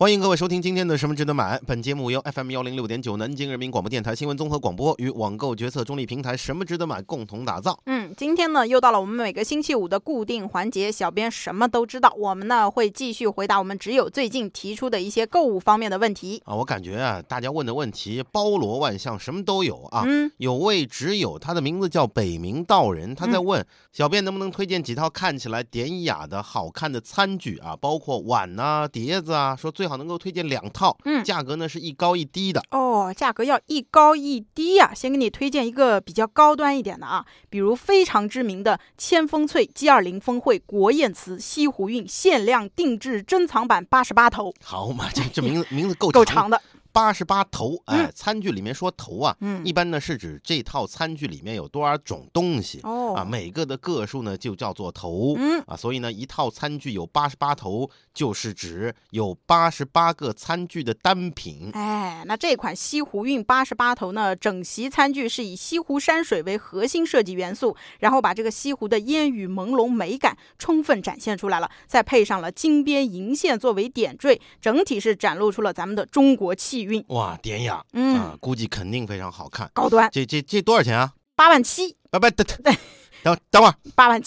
欢迎各位收听今天的什么值得买。本节目由 FM106.9 南京人民广播电台新闻综合广播与网购决策中立平台什么值得买共同打造。 今天呢又到了我们每个星期五的固定环节，小编什么都知道。我们呢会继续回答我们只有最近提出的一些购物方面的问题我感觉大家问的问题包罗万象，什么都有啊。有位只有他的名字叫北冥道人，他在问小编能不能推荐几套看起来典雅的好看的餐具啊，包括碗啊、碟子啊，说最好能够推荐2套，价格呢是一高一低的。 价格要一高一低啊。先给你推荐一个比较高端一点的啊，比如非常知名的千风翠 G20 峰会国宴瓷西湖韵限量定制珍藏版88头。 好嘛，这名字够长的。 88头，餐具里面说头啊，一般呢是指这套餐具里面有多少种东西每个的个数呢就叫做头所以呢一套餐具有88头，就是指有88个餐具的单品。 那这款西湖韵88头呢，整席餐具是以西湖山水为核心设计元素，然后把这个西湖的烟雨朦胧美感充分展现出来了，再配上了金边银线作为点缀，整体是展露出了咱们的中国气韵。 哇，典雅，估计肯定非常好看， 高端。 这多少钱啊 ？87000。 等会儿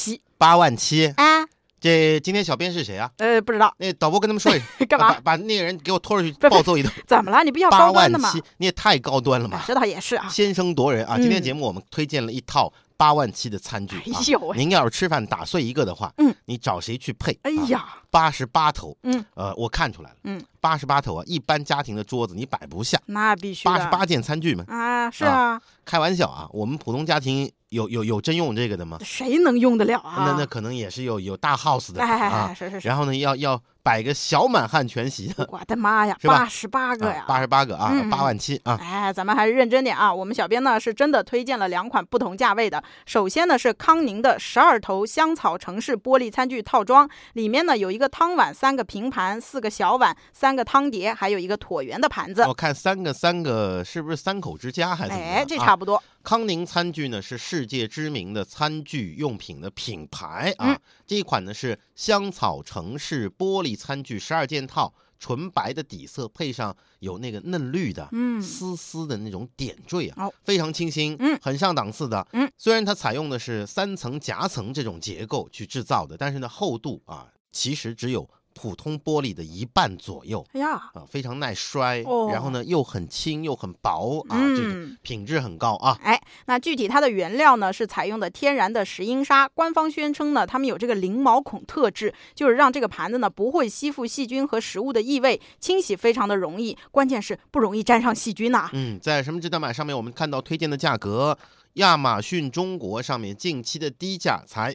，87000 啊！这今天小编是谁啊？ 不知道。 那导播跟他们说一声干嘛？ 把那个人给我拖出去暴揍一顿。 怎么了？你不要高端的吗？ 你也太高端了嘛！ 这倒也是啊。 先声夺人啊！今天节目我们推荐了一套87000的餐具。您要是吃饭打碎一个的话，你找谁去配？88头，我看出来了，88头一般家庭的桌子你摆不下， 那必须 88件餐具嘛。 是啊， 开玩笑啊，我们普通家庭有真用这个的吗？ 谁能用得了啊？ 那可能也是有大 house 的是。 然后呢，要摆个小满汉全席的。 我的妈呀，88个呀 ！88个87000啊！ 咱们还是认真点啊。我们小编呢是真的推荐了2款不同价位的。首先呢是康宁的12头香草城市玻璃餐具套装，里面呢有一个汤碗、3个平盘、4个小碗、3个汤碟，还有一个椭圆的盘子。 我看三个是不是3口之家还是怎么样？ 这差不多。 康宁餐具呢是世界知名的餐具用品的品牌这一款呢是香草城市玻璃餐具12件套，纯白的底色，配上有那个嫩绿的丝丝的那种点缀非常清新，很上档次的。虽然它采用的是3层夹层这种结构去制造的，但是呢厚度其实只有普通玻璃的1半左右，非常耐摔，然后呢又很轻又很薄这个品质很高那具体它的原料呢是采用的天然的石英砂，官方宣称呢他们有这个零毛孔特质，就是让这个盘子呢不会吸附细菌和食物的异味，清洗非常的容易，关键是不容易沾上细菌在什么值得买上面我们看到推荐的价格，亚马逊中国上面近期的低价才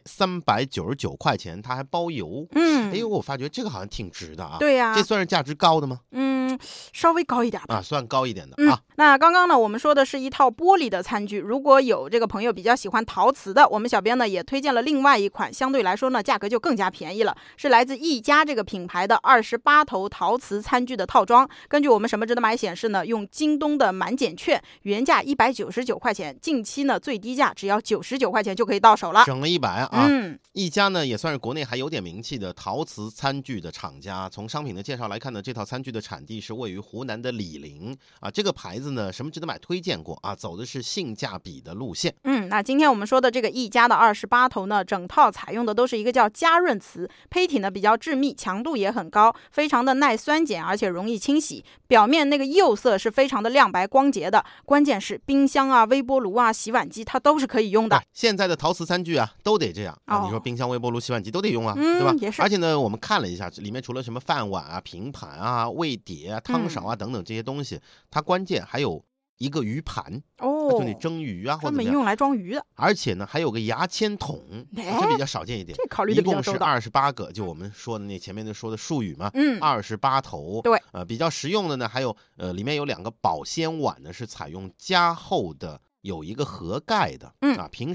399块钱，它还包邮。我发觉这个好像挺值的对呀， 这算是价值高的吗？ 稍微高一点吧算高一点的那刚刚呢我们说的是一套玻璃的餐具，如果有这个朋友比较喜欢陶瓷的，我们小编呢也推荐了另外一款，相对来说呢价格就更加便宜了，是来自一家这个品牌的28头陶瓷餐具的套装。根据我们什么值得买显示呢，用京东的满减券，原价199块钱，近期呢最低价只要99块钱就可以到手了， 省了100一家呢也算是国内还有点名气的陶瓷餐具的厂家。从商品的介绍来看呢，这套餐具的产地是位于湖南的醴陵这个牌子呢什么值得买推荐过走的是性价比的路线。 那今天我们说的这个一家的28头呢，整套采用的都是一个叫加润瓷，胚体呢比较致密，强度也很高，非常的耐酸碱，而且容易清洗，表面那个釉色是非常的亮白光洁的，关键是冰箱微波炉洗碗机它都是可以用的。 现在的陶瓷餐具都得这样你说冰箱、微波炉、洗碗机都得用对吧？ 也是。 而且呢我们看了一下里面除了什么饭碗平盘味碟汤勺等等这些东西，它关键还有一个鱼盘就你蒸鱼或者专门用来装鱼的。 而且呢还有个牙签筒这比较少见一点。 这考虑的比较周到。 一共是28个，就我们说的那前面说的术语嘛28头。 对比较实用的呢还有里面有2个保鲜碗呢是采用加厚的，有一个盒盖的平时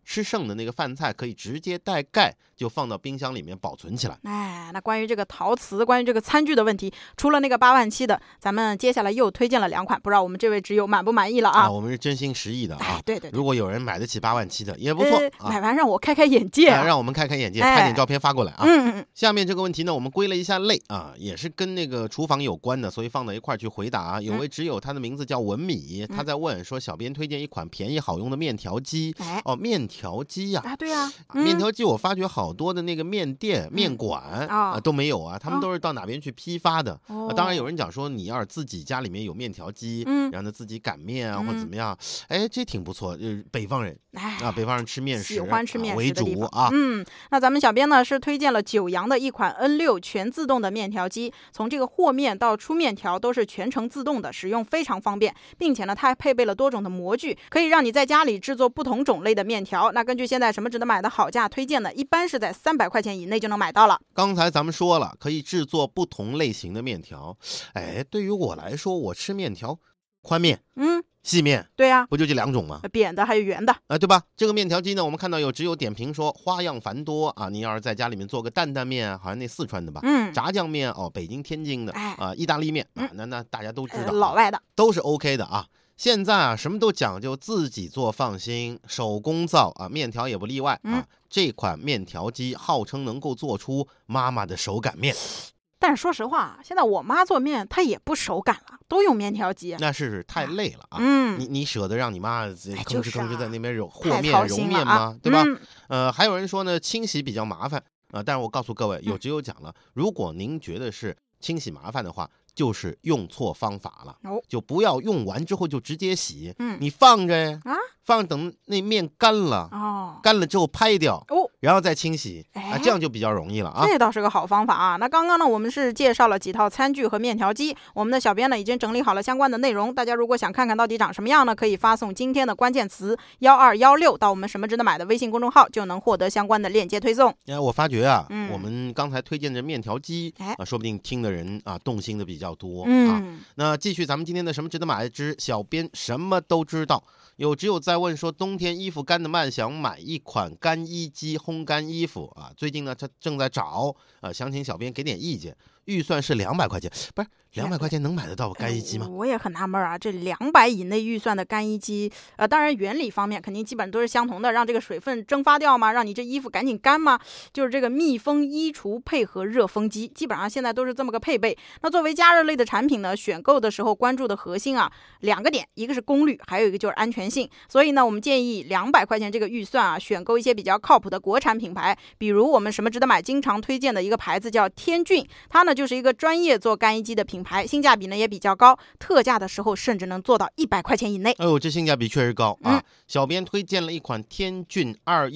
吃剩的那个饭菜可以直接带盖就放到冰箱里面保存起来。 那关于这个陶瓷，关于这个餐具的问题，除了那个8.7万的，咱们接下来又推荐了2款，不知道我们这位挚友满不满意了啊？ 我们是真心实意的啊。 对， 如果有人买得起8.7万的也不错买完让我开开眼界让我们开开眼界，拍点照片发过来啊。下面这个问题呢，我们归了一下类啊，也是跟那个厨房有关的，所以放到一块去回答。有位挚友，他的名字叫文米，他在问说，小编推荐一款便宜好用的面条机。面条机呀， 对呀， 面条机我发觉好多的那个面店、面馆都没有啊，他们都是到哪边去批发的。当然有人讲说，你要是自己家里面有面条机，让他自己擀面啊，或怎么样，这挺不错。北方人北方人吃面食喜欢吃面食为主啊。 那咱们小编呢是推荐了九阳的一款 N6 全自动的面条机，从这个和面到出面条都是全程自动的，使用非常方便，并且呢它还配备了多种的模具，可以让你在家里制作不同种类的面条。那根据现在什么值得买的好价推荐呢，一般是在300块钱以内就能买到了。 刚才咱们说了可以制作不同类型的面条，对于我来说，我吃面条宽面细面， 对呀， 不就这2种吗？ 扁的还有圆的对吧？这个面条机呢，我们看到只有点评说花样繁多啊。你要是在家里面做个担担面，好像那四川的吧，炸酱面北京天津的意大利面那大家都知道， 老外的都是 OK 的啊。现在什么都讲究自己做放心，手工造面条也不例外这款面条机号称能够做出妈妈的手擀面。 但是说实话，现在我妈做面她也不手擀了，都用面条机。 那是太累了啊！你舍得让你妈吭哧在那边和面揉面吗？对吧？还有人说呢，清洗比较麻烦但是我告诉各位，只有讲了，如果您觉得是清洗麻烦的话，就是用错方法了，就不要用完之后就直接洗，你放着放等那面干了干了之后拍掉然后再清洗这样就比较容易了啊。 这倒是个好方法啊。那刚刚呢，我们是介绍了几套餐具和面条机，我们的小编呢已经整理好了相关的内容，大家如果想看看到底长什么样呢，可以发送今天的关键词1216到我们什么值得买的微信公众号，就能获得相关的链接推送。 我发觉我们刚才推荐的面条机说不定听的人动心的比较多那继续咱们今天的什么值得买之小编什么都知道。只有在问说，冬天衣服干得慢，想买一款干衣机烘干衣服最近呢他正在找想请小编给点意见。预算是200块钱，不是200块钱能买得到干衣机吗？ 我也很纳闷这200以内预算的干衣机，当然原理方面肯定基本都是相同的，让这个水分蒸发掉嘛，让你这衣服赶紧干嘛，就是这个密封衣橱配合热风机，基本上现在都是这么个配备。那作为加热类的产品呢，选购的时候关注的核心2个点，一个是功率，还有一个就是安全性。所以呢，我们建议200块钱这个预算选购一些比较靠谱的国产品牌，比如我们什么值得买经常推荐的一个牌子叫天骏，它呢就是一个专业做干衣机的品牌，性价比呢也比较高，特价的时候甚至能做到100块钱以内。 这性价比确实高小编推荐了一款天骏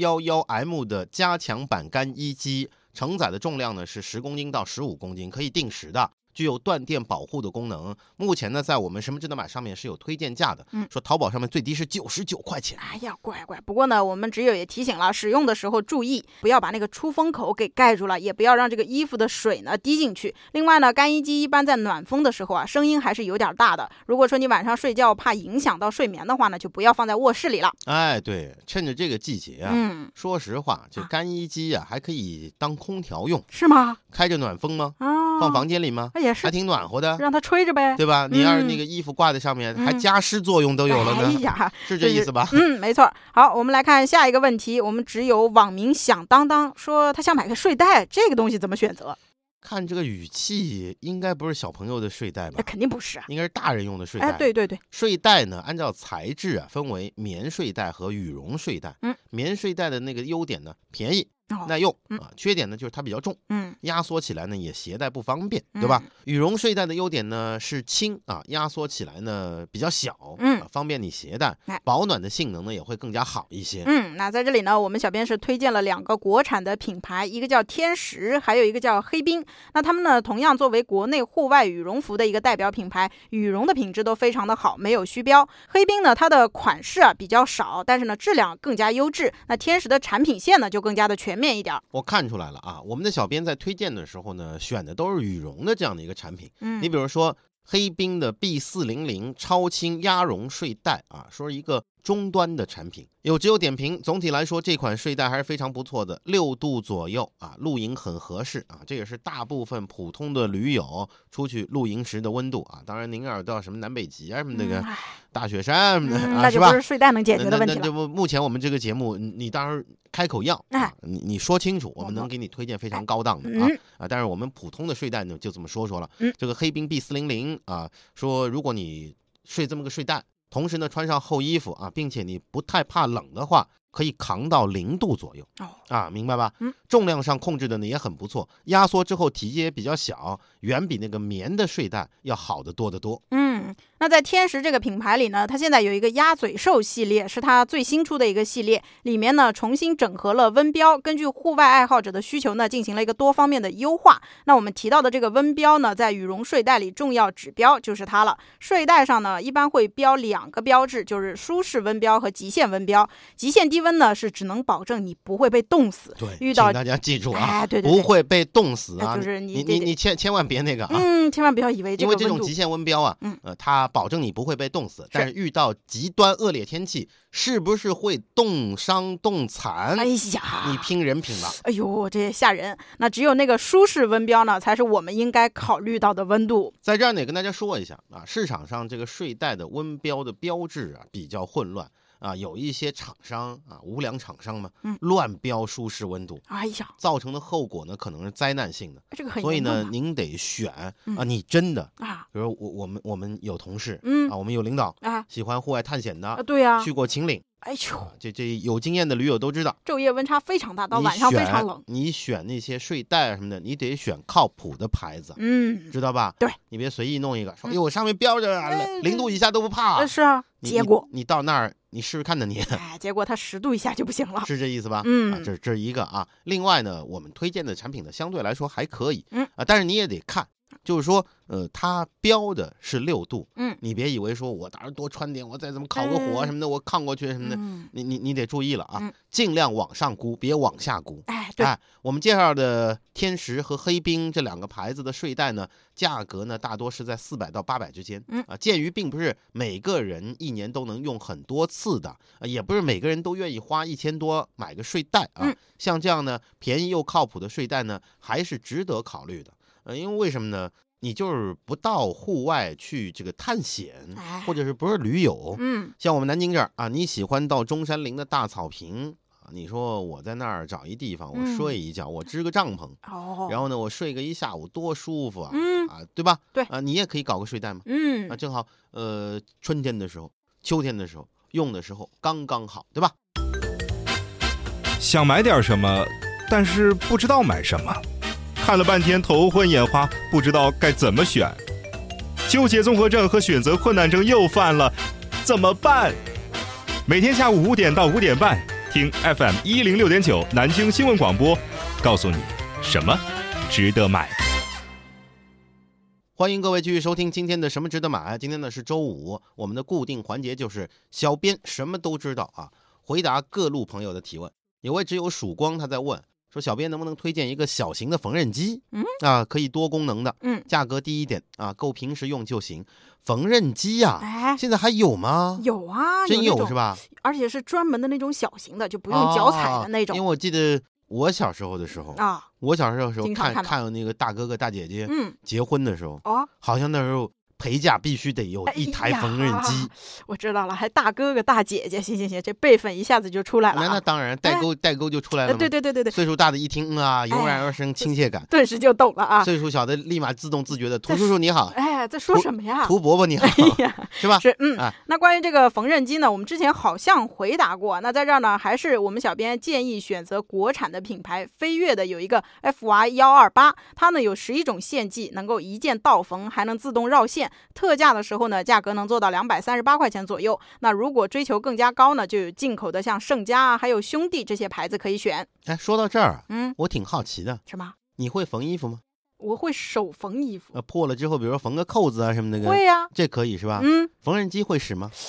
211M 的加强版干衣机，承载的重量呢是10公斤到15公斤，可以定时的，具有断电保护的功能。目前呢，在我们什么值得买上面是有推荐价的，说淘宝上面最低是99块钱。 哎呀，乖。不过呢，我们挚友也提醒了，使用的时候注意，不要把那个出风口给盖住了，也不要让这个衣服的水呢滴进去。另外呢，干衣机一般在暖风的时候声音还是有点大的。如果说你晚上睡觉怕影响到睡眠的话呢，就不要放在卧室里了。 对，趁着这个季节说实话，这干衣机还可以当空调用。 是吗？ 开着暖风吗？放房间里吗？ 也是， 还挺暖和的， 让它吹着呗， 对吧？你要是那个衣服挂在上面，还加湿作用都有了呢。是这意思吧？ 没错。好，我们来看下一个问题。我们只有网民响当当说他想买个睡袋，这个东西怎么选择？ 看这个语气，应该不是小朋友的睡袋吧？ 肯定不是应该是大人用的睡袋。 对， 睡袋呢，按照材质分为棉睡袋和羽绒睡袋。棉睡袋的那个优点呢，便宜耐用缺点呢就是它比较重，压缩起来呢也携带不方便，对吧？羽绒睡袋的优点呢是轻压缩起来呢比较小，方便你携带，保暖的性能呢也会更加好一些。 那在这里呢，我们小编是推荐了2个国产的品牌，一个叫天石，还有一个叫黑冰。那他们呢同样作为国内户外羽绒服的一个代表品牌，羽绒的品质都非常的好，没有虚标。黑冰呢它的款式比较少，但是呢质量更加优质。那天石的产品线呢就更加的全面一点。 我看出来了我们的小编在推荐的时候呢，选的都是羽绒的这样的一个产品。你比如说黑冰的 B400 超轻鸭绒睡袋说一个中端的产品。有只有点评，总体来说这款睡袋还是非常不错的，6度左右啊，露营很合适啊，这也是大部分普通的驴友出去露营时的温度啊。当然您要到什么南北极啊什么那个大雪山那就不是睡袋能解决的问题了。 那目前我们这个节目，你当然开口要啊，你说清楚，我们能给你推荐非常高档的啊。但是我们普通的睡袋呢，就这么说了。这个黑冰 B400啊，说如果你睡这么个睡袋，同时呢穿上厚衣服啊，并且你不太怕冷的话，可以扛到0度左右啊，明白吧？重量上控制的呢也很不错，压缩之后体积也比较小，远比那个棉的睡袋要好得多得多。 那在天时这个品牌里呢，它现在有一个鸭嘴兽系列，是它最新出的一个系列，里面呢重新整合了温标，根据户外爱好者的需求呢，进行了一个多方面的优化。那我们提到的这个温标呢，在羽绒睡袋里重要指标就是它了。睡袋上呢一般会标2个标志，就是舒适温标和极限温标。极限低温呢是只能保证你不会被冻死， 对， 遇到请大家记住啊， 对， 不会被冻死啊， 就是你千万别那个啊， 千万不要以为因为这种极限温标啊，它保证你不会被冻死，但是遇到极端恶劣天气，是不是会冻伤冻残？ 哎呀， 你拼人品了。 哎呦，这吓人！那只有那个舒适温标呢，才是我们应该考虑到的温度。 在这儿呢，也跟大家说一下啊，市场上这个睡袋的温标的标志啊比较混乱。有一些厂商啊，无良厂商嘛，乱标舒适温度， 哎呀， 造成的后果呢可能是灾难性的。 这个很所以呢，您得选啊，你真的比如我们有同事我们有领导喜欢户外探险的， 对呀， 去过秦岭。 哎呦， 这有经验的驴友都知道， 昼夜温差非常大，到晚上非常冷。 你选那些睡袋什么的，你得选靠谱的牌子，知道吧？ 对， 你别随意弄一个，说我上面标着0度以下都不怕。 是啊，结果你到那儿你试试看的你， 结果它10度以下就不行了， 是这意思吧？这是一个啊。另外呢，我们推荐的产品呢相对来说还可以，但是你也得看。就是说，它标的是6度，你别以为说我当然多穿点，我再怎么烤个火什么的，我抗过去什么的，你得注意了啊，尽量往上估，别往下估。 对， 我们介绍的天时和黑冰这2个牌子的睡袋呢，价格呢大多是在400到800之间，鉴于并不是每个人一年都能用很多次的，也不是每个人都愿意花1000多买个睡袋啊，像这样呢便宜又靠谱的睡袋呢，还是值得考虑的。因为为什么呢？你就是不到户外去这个探险，或者是不是驴友，像我们南京这儿啊，你喜欢到中山陵的大草坪啊，你说我在那儿找一地方，我睡一觉，我支个帐篷，然后呢，我睡个1下午，多舒服啊，对吧？ 对啊，你也可以搞个睡袋嘛，正好春天的时候、秋天的时候用的时候刚刚好，对吧？ 想买点什么，但是不知道买什么。看了半天头昏眼花，不知道该怎么选，纠结综合症和选择困难症又犯了，怎么办？每天下午5点到5点半，听 FM 106.9南京新闻广播，告诉你什么值得买。 欢迎各位继续收听今天的什么值得买。今天呢是周五，我们的固定环节就是小编什么都知道啊，回答各路朋友的提问。有位只有曙光他在问说，小编能不能推荐一个小型的缝纫机？可以多功能的，价格低一点啊，够平时用就行。缝纫机啊，现在还有吗？ 有啊， 真有是吧？ 而且是专门的那种小型的，就不用脚踩的那种。 因为我记得我小时候的时候我小时候的时候看那个大哥哥大姐姐结婚的时候，好像那时候陪嫁必须得有一台缝纫机。 我知道了，还大哥哥大姐姐，行，这辈分一下子就出来了。 那当然，代沟就出来了嘛。 对， 岁数大的一听油然而生亲切感， 顿时就懂了啊。 岁数小的立马自动自觉的，涂叔叔你好。 在说什么呀？ 涂伯伯你好，是吧？ 是那关于这个缝纫机呢，我们之前好像回答过。那在这儿呢，还是我们小编建议选择国产的品牌飞跃的有一个 FY128，它呢有11种线迹，能够一键到缝，还能自动绕线。特价的时候呢，价格能做到238块钱左右。那如果追求更加高呢，就有进口的像盛家还有兄弟这些牌子可以选。 说到这儿我挺好奇的。 什么？ 你会缝衣服吗？ 我会手缝衣服。 破了之后，比如说缝个扣子啊什么的。 会呀， 这可以是吧？缝纫机会使吗？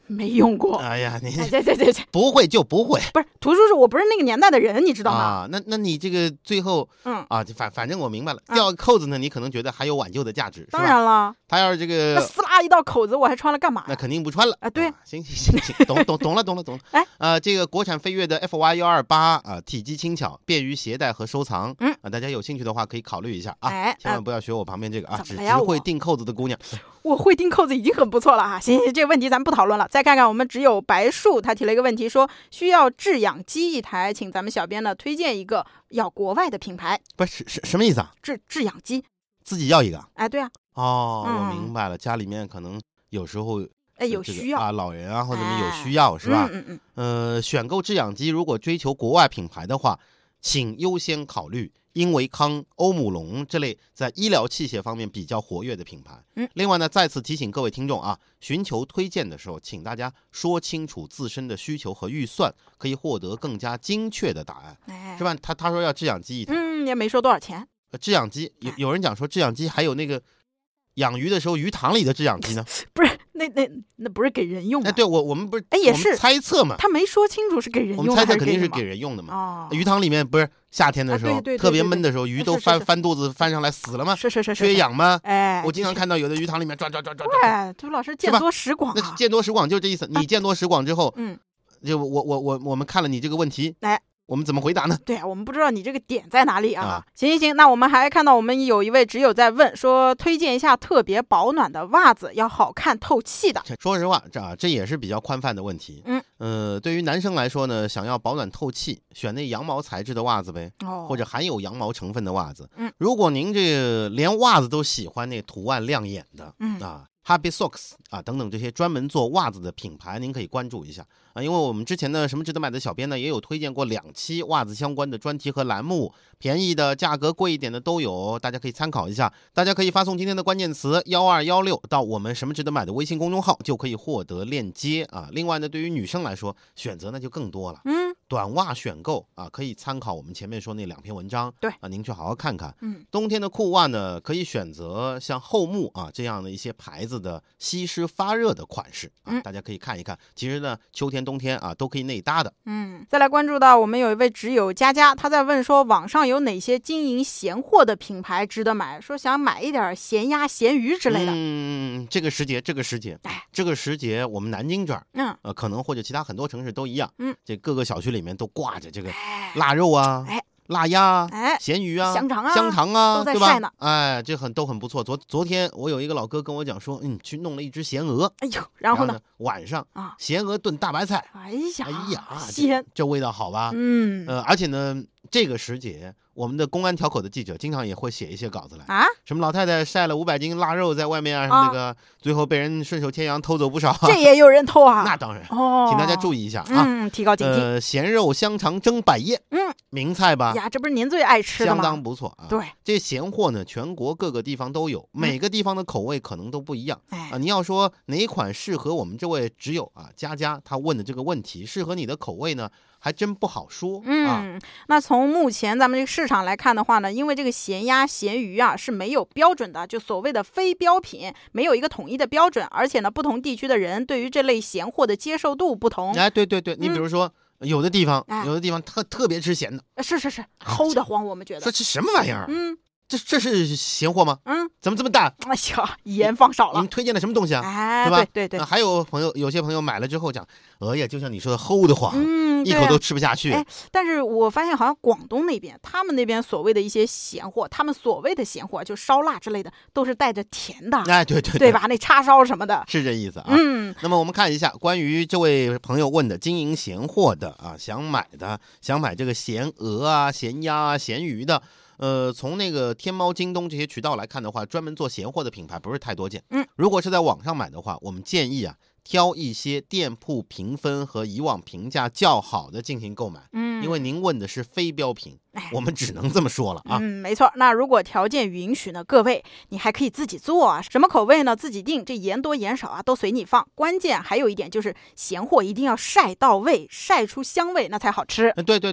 没用过。 哎呀，你这不会就不会。 不是图书是我不是那个年代的人，你知道吗？ 啊，那你这个最后，反正我明白了，掉扣子呢，你可能觉得还有挽救的价值， 当然了， 他要是这个那撕拉一道口子，我还穿了干嘛呀？ 那肯定不穿了啊！对， 行，懂了。哎，这个国产飞跃的 FY128啊，体积轻巧，便于携带和收藏。大家有兴趣的话可以考虑一下啊，千万不要学我旁边这个啊，只会钉扣子的姑娘。 我会钉扣子已经很不错了啊！行，这个问题咱不讨论了。再看看我们只有白树，他提了一个问题，说需要制氧机一台，请咱们小编呢推荐一个要国外的品牌。 不是什么意思啊？ 制氧机自己要一个？ 哎，对啊。 哦，我明白了，家里面可能有时候有需要啊，老人啊或者有需要是吧？选购制氧机，如果追求国外品牌的话，请优先考虑英维康、欧姆龙这类在医疗器械方面比较活跃的品牌。另外呢，再次提醒各位听众啊，寻求推荐的时候，请大家说清楚自身的需求和预算，可以获得更加精确的答案，是吧？他说要制氧机一台， 也没说多少钱。 制氧机有人讲说制氧机还有那个养鱼的时候鱼塘里的制氧机呢？ 不是，那不是给人用的。 对，我们不是也是猜测嘛？ 他没说清楚是给人用的， 我们猜测肯定是给人用的嘛。鱼塘里面不是夏天的时候特别闷的时候，鱼都翻肚子翻上来死了吗？ 是缺氧吗？ 哎， 我经常看到有的鱼塘里面转。 哎，朱老师见多识广啊。 那见多识广就这意思。你见多识广之后，就我们看了你这个问题，我们怎么回答呢？ 对啊，我们不知道你这个点在哪里啊。行，那我们还看到我们有一位只有在问说，推荐一下特别保暖的袜子，要好看透气的。 说实话，这也是比较宽泛的问题。对于男生来说呢，想要保暖透气，选那羊毛材质的袜子呗，或者含有羊毛成分的袜子。如果您这个连袜子都喜欢那图案亮眼的，Happy Socks 啊等等这些专门做袜子的品牌，您可以关注一下啊，因为我们之前的什么值得买的小编呢，也有推荐过2期袜子相关的专题和栏目，便宜的、价格贵一点的都有，大家可以参考一下。大家可以发送今天的关键词1216到我们什么值得买的微信公众号，就可以获得链接啊。另外呢，对于女生来说，选择那就更多了。短袜选购啊，可以参考我们前面说那2篇文章， 对啊，您去好好看看。冬天的裤袜呢，可以选择像厚木啊这样的一些牌子的吸湿发热的款式啊，大家可以看一看。其实呢，秋天冬天啊都可以内搭的。 再来关注到我们有一位只有佳佳，他在问说网上有哪些经营闲货的品牌值得买，说想买一点咸鸭、咸鱼之类的。 这个时节，我们南京这儿，可能或者其他很多城市都一样，这各个小区里面都挂着这个腊肉啊。腊鸭、咸鱼啊、香肠啊， 都在晒呢。 哎，这都很不错。昨天我有一个老哥跟我讲说，去弄了一只咸鹅。 哎呦，然后呢？ 晚上咸鹅炖大白菜。 哎呀， 鲜，这味道好吧？而且呢，这个时节，我们的公安条口的记者经常也会写一些稿子来啊，什么老太太晒了500斤腊肉在外面啊，那个最后被人顺手牵羊偷走不少。 这也有人偷啊？ 那当然。请大家注意一下啊， 提高警惕。 咸肉香肠蒸百叶，名菜吧？ 呀，这不是您最爱吃的吗？ 相当不错啊。 对， 这咸货呢，全国各个地方都有，每个地方的口味可能都不一样啊。你要说哪一款适合我们这位只有佳佳他问的这个问题适合你的口味呢？还真不好说。 那从目前咱们这个市场来看的话呢，因为这个咸鸭、咸鱼啊是没有标准的，就所谓的非标品，没有一个统一的标准，而且呢，不同地区的人对于这类咸货的接受度不同。 对，你比如说。有的地方特别吃咸的， 是齁得慌，我们觉得说这什么玩意儿？这是咸货吗？怎么这么大？ 哎呀，盐放少了。 你们推荐的什么东西啊？ 对吧？ 对。 还有些朋友买了之后讲，呀，就像你说的齁得慌，一口都吃不下去。 但是我发现好像广东那边，他们那边所谓的一些咸货，他们所谓的咸货就烧腊之类的，都是带着甜的。对吧？那叉烧什么的， 是这意思啊。那么我们看一下关于这位朋友问的经营咸货的啊，想买这个咸鹅啊、咸鸭啊、咸鱼的。从那个天猫、京东这些渠道来看的话，专门做咸货的品牌不是太多见。如果是在网上买的话，我们建议挑一些店铺评分和以往评价较好的进行购买。因为您问的是非标品，我们只能这么说了啊。 没错。那如果条件允许呢，各位你还可以自己做啊，什么口味呢？自己定，这盐多盐少都随你放。关键还有一点就是咸货一定要晒到位，晒出香味，那才好吃。 对，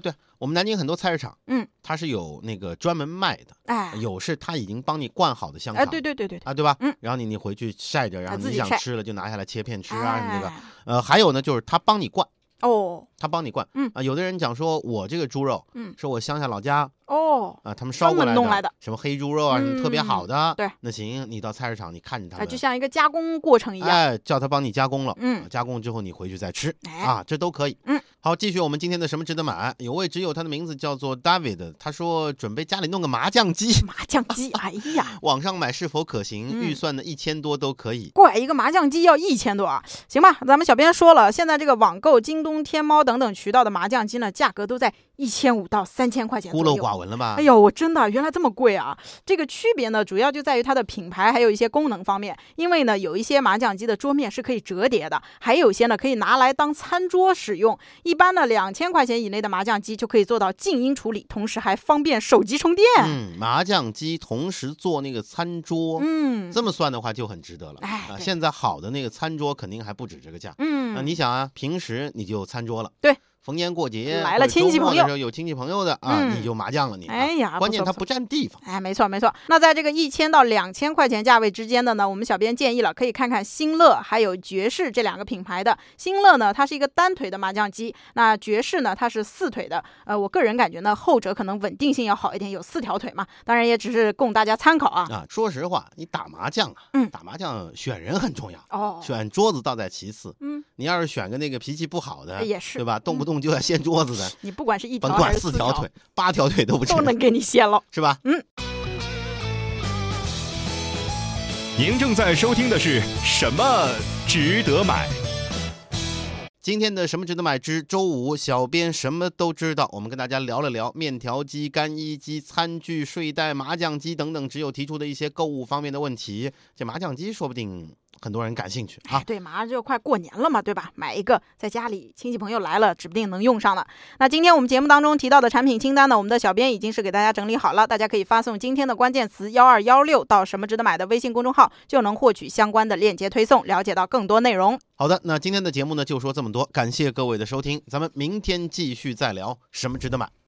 我们南京很多菜市场， 嗯， 它是有那个专门卖的， 哎， 有是它已经帮你灌好的香哎， 肠， 对对对对对， 啊，对吧？ 嗯， 然后你回去晒着，然后你自己晒想吃了就拿下来切片吃啊，什么这哎个。还有呢，就是他帮你灌， 哦， 他帮你灌。 嗯啊，有的人讲说，我这个猪肉， 嗯， 是我乡下老家哦， 啊，他们烧过专门弄来的什么黑猪肉啊，什么特别好的。 对， 那行，你到菜市场，你看着他哎， 们， 就像一个加工过程一样， 哎，叫他帮你加工了， 嗯， 加工之后你回去再吃， 哎啊，这都可以。 嗯， 好，继续我们今天的什么值得买？有位挚友，他的名字叫做 David， 他说准备家里弄个麻将机， 麻将机，哎呀， 网上买是否可行？预算呢1000多都可以。 怪一个麻将机要1000多啊！行吧，咱们小编说了，现在这个网购、京东、天猫等等渠道的麻将机呢，价格都在1500到3000块钱左右。 孤陋寡闻了吧？ 哎呦，我真的原来这么贵啊！这个区别呢，主要就在于它的品牌还有一些功能方面。因为呢，有一些麻将机的桌面是可以折叠的，还有一些呢可以拿来当餐桌使用。一般呢，2000块钱以内的麻将机就可以做到静音处理，同时还方便手机充电。 麻将机同时做那个餐桌，这么算的话就很值得了。 哎， 现在好的那个餐桌肯定还不止这个价。你想啊，平时你就有餐桌了， 对。 逢年过节来了亲戚朋友的时候有亲戚朋友的啊，你就麻将了你。 哎呀， 关键它不占地方。 哎，没错没错。那在这个1000到2000块钱价位之间的呢，我们小编建议了，可以看看新乐还有爵士这2个品牌的。新乐呢，它是一个单腿的麻将机，那爵士呢，它是4腿的。我个人感觉呢，后者可能稳定性要好一点，有4条腿嘛。当然也只是供大家参考啊。 说实话，你打麻将啊，打麻将选人很重要哦， 选桌子倒在其次。你要是选个那个脾气不好的， 也是对吧？动不动就要掀桌子。 你不管是1条甭管4条腿、8条腿都不成， 都能给你掀了， 是吧？ 您正在收听的是什么值得买？ 今天的什么值得买之周五，小编什么都知道。我们跟大家聊了聊面条机、干衣机、餐具、睡袋、麻将机等等，只有提出的一些购物方面的问题。这麻将机说不定很多人感兴趣啊。 对，马上就快过年了嘛，对吧？买一个，在家里亲戚朋友来了，指不定能用上了。那今天我们节目当中提到的产品清单呢，我们的小编已经是给大家整理好了，大家可以发送今天的关键词1216到什么值得买的微信公众号，就能获取相关的链接推送，了解到更多内容。 好的，那今天的节目呢就说这么多，感谢各位的收听，咱们明天继续再聊什么值得买。